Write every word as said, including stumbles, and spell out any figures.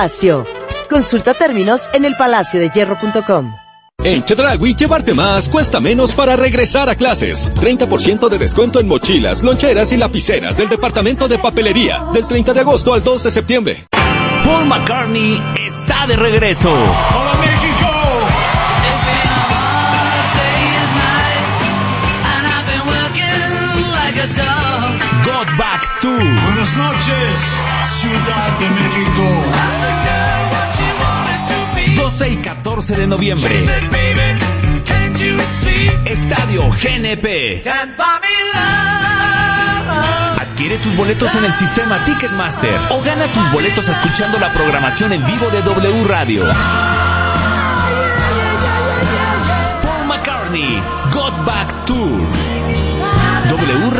Palacio. Consulta términos en el palacio de hierro punto com. En Chedraui, llevarte más cuesta menos para regresar a clases. treinta por ciento de descuento en mochilas, loncheras y lapiceras del departamento de papelería. Del treinta de agosto al dos de septiembre. Paul McCartney está de regreso. ¡Hola, México! Got Back Tour. Buenas noches, Ciudad de México. doce y catorce de noviembre. Estadio G N P. Adquiere tus boletos en el sistema Ticketmaster o gana tus boletos escuchando la programación en vivo de W Radio. Paul McCartney, Got Back Tour. W